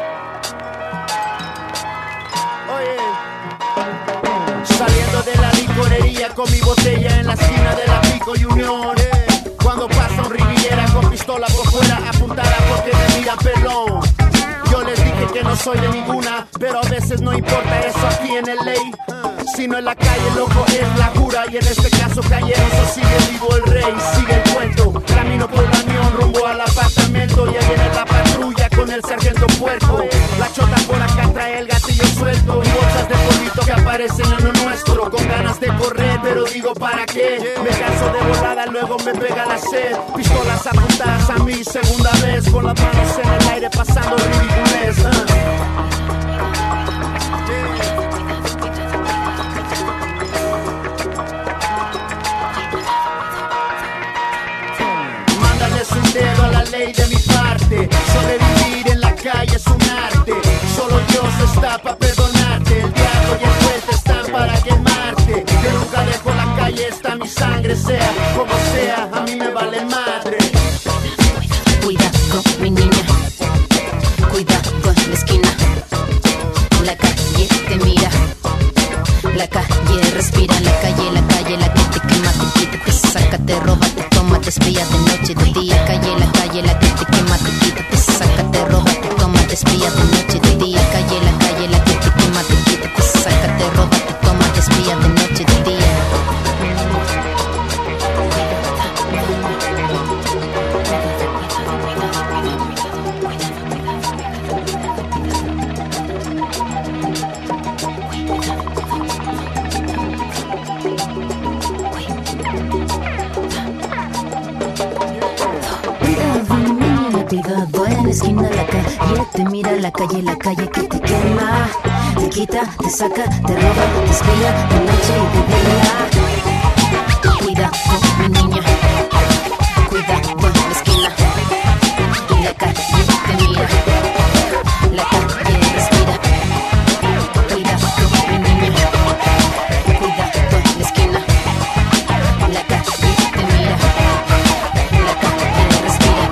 Saliendo de la licorería con mi botella en la esquina de la Pico Unión. Cuando pasa un riguillera con pistola por fuera apuntada porque me mira pelón. Yo les dije que no soy de ninguna, pero a veces no importa eso aquí en el ley. Sino en la calle, loco, es la jura. Y en este caso calleroso sigue vivo el rey, sigue el cuento. Camino por la unión rumbo al apartamento. Ya viene la patrulla con el sargento puerco. La chota por acá trae el gatillo suelto y bolsas de polvito que aparecen en lo nuestro. Con ganas de correr, pero digo ¿para qué? Me canso de volada, luego me pega la sed. Pistolas apuntadas a mí, segunda vez. Con las manos en el aire pasando ridiculez. uh. Un dedo a la ley de mi parte. Sobrevivir en la calle es un arte. Solo Dios está para perdonarte. El diablo y el juez están para quemarte. Yo nunca dejo la calle, está mi sangre. Sea como sea, a mí me vale madre. Cuidado, mi niña. Cuidado en la esquina. La calle te mira. La calle respira. La calle, la calle, la que te quema, te quita, te saca, te roba, te toma, te espía de noche, de día. Calle, la calle, la que te quema, te quita, te saca, te roba, te toma, te espía de noche, de día. Calle, la calle, la que te quema, te quita, te saca, te roba, te toma, te espía de noche, de día. Cuidado en la esquina, la calle te mira, la calle, la calle que te quema, te quita, te saca, te roba, te espía de noche y de día. Cuidado, mi niña, cuidado en la esquina, la calle te mira, la calle respira. Cuidado, mi niña, cuidado en la esquina, la calle te mira, la calle respira.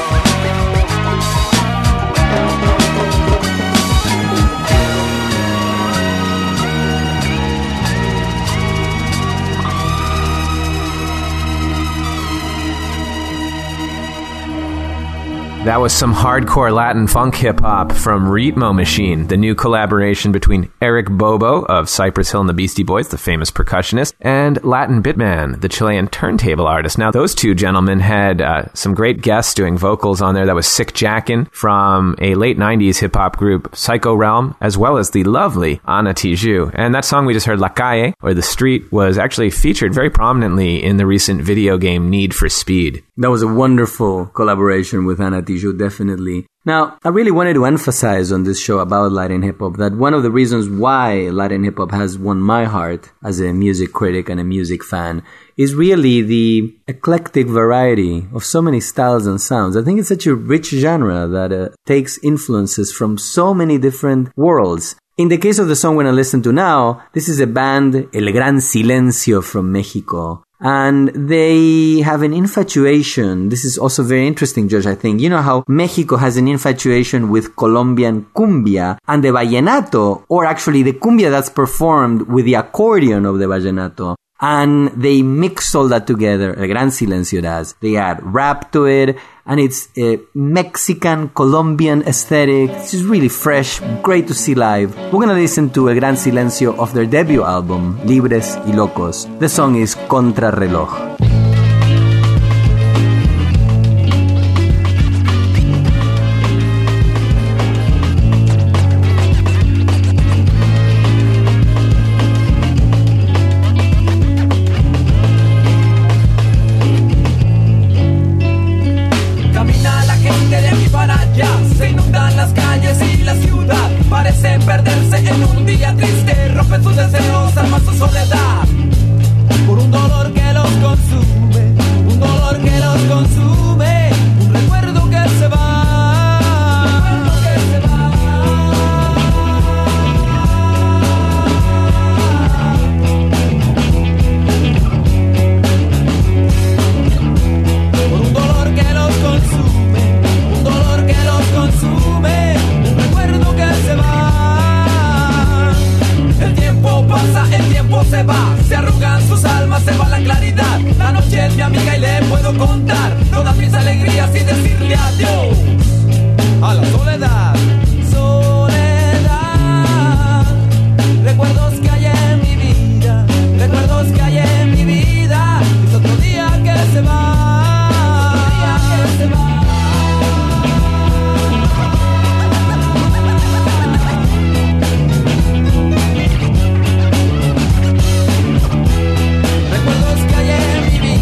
That was some hardcore Latin funk hip-hop from Ritmo Machine, the new collaboration between Eric Bobo of Cypress Hill and the Beastie Boys, the famous percussionist, and Latin Bitman, the Chilean turntable artist. Now, those two gentlemen had uh, some great guests doing vocals on there. That was Sick Jackin from a late nineties hip-hop group, Psycho Realm, as well as the lovely Ana Tijoux. And that song we just heard, La Calle, or The Street, was actually featured very prominently in the recent video game Need for Speed. That was a wonderful collaboration with Ana Tijoux, definitely. Now, I really wanted to emphasize on this show about Latin hip-hop that one of the reasons why Latin hip-hop has won my heart as a music critic and a music fan is really the eclectic variety of so many styles and sounds. I think it's such a rich genre that uh, takes influences from so many different worlds. In the case of the song we're going to listen to now, this is a band, El Gran Silencio from Mexico. And they have an infatuation. This is also very interesting, Josh, I think. You know how Mexico has an infatuation with Colombian cumbia and the vallenato, or actually the cumbia that's performed with the accordion of the vallenato. And they mix all that together. El Gran Silencio does. They add rap to it, and it's a Mexican, Colombian aesthetic. It's just really fresh, great to see live. We're gonna listen to El Gran Silencio of their debut album, Libres y Locos. The song is Contrarreloj.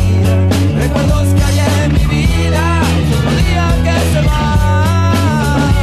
Recuerdos que hay en mi vida, otro día que se va.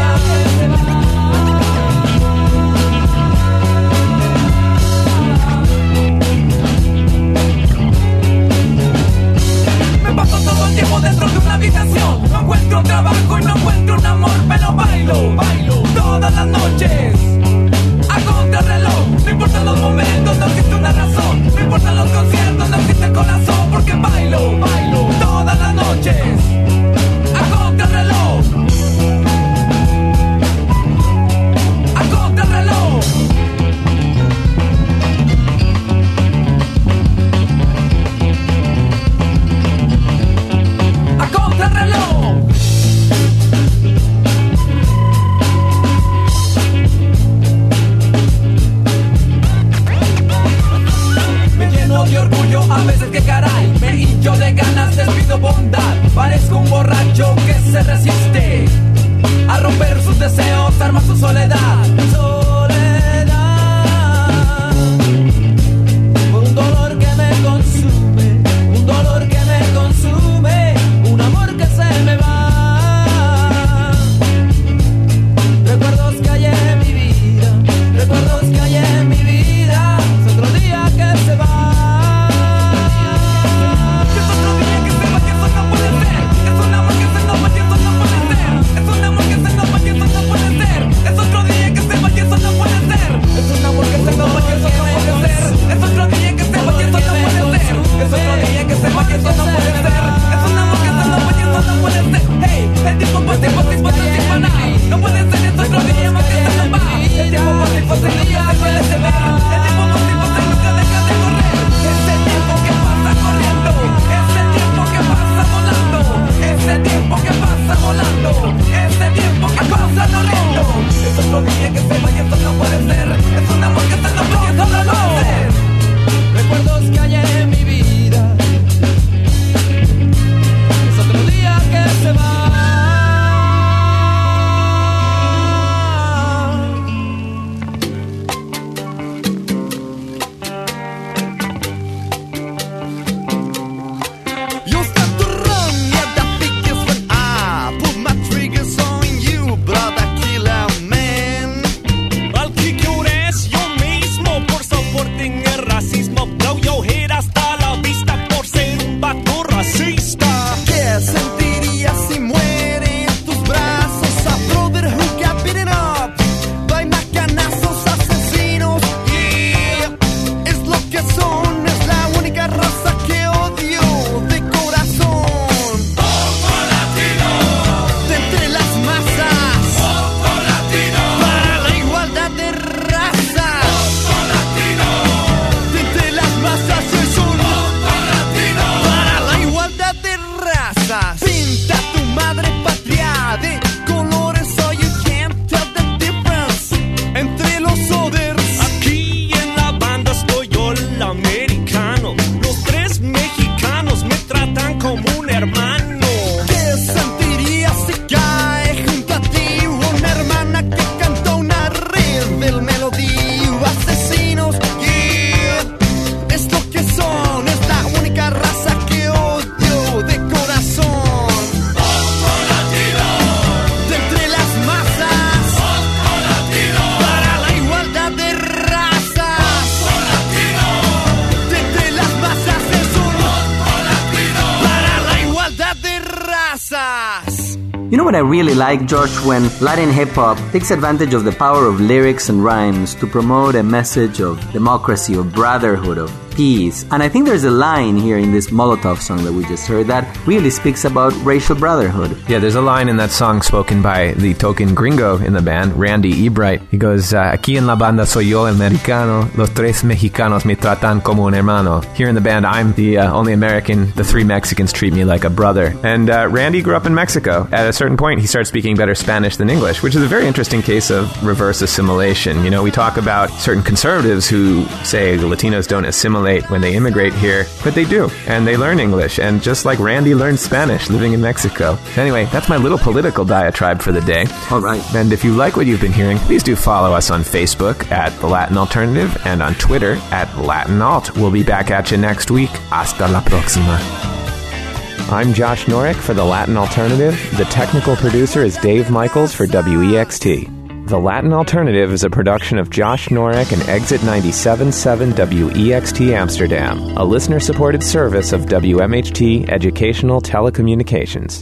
You know what I really like, Josh, when Latin hip-hop takes advantage of the power of lyrics and rhymes to promote a message of democracy, of brotherhood, of peace. And I think there's a line here in this Molotov song that we just heard that really speaks about racial brotherhood. Yeah, there's a line in that song spoken by the token gringo in the band, Randy Ebright. He goes, uh, Aquí en la banda soy yo el mexicano, los tres mexicanos me tratan como un hermano. Here in the band, I'm the uh, only American, the three Mexicans treat me like a brother. And uh, Randy grew up in Mexico. At a certain point, he started speaking better Spanish than English, which is a very interesting case of reverse assimilation. You know, we talk about certain conservatives who say Latinos don't assimilate when they immigrate here, but they do, and they learn English, and just like Randy learned Spanish living in Mexico. Anyway, that's my little political diatribe for the day. All right. And if you like what you've been hearing, please do follow us on Facebook at The Latin Alternative and on Twitter at Latin Alt. We'll be back at you next week. Hasta la próxima. I'm Josh Norick for The Latin Alternative. The technical producer is Dave Michaels for W E X T. The Latin Alternative is a production of Josh Norick and Exit ninety-seven point seven W E X T Amsterdam, a listener-supported service of W M H T Educational Telecommunications.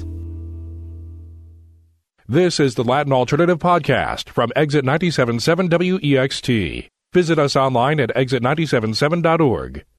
This is the Latin Alternative Podcast from Exit ninety-seven point seven W E X T. Visit us online at exit nine seven seven dot org.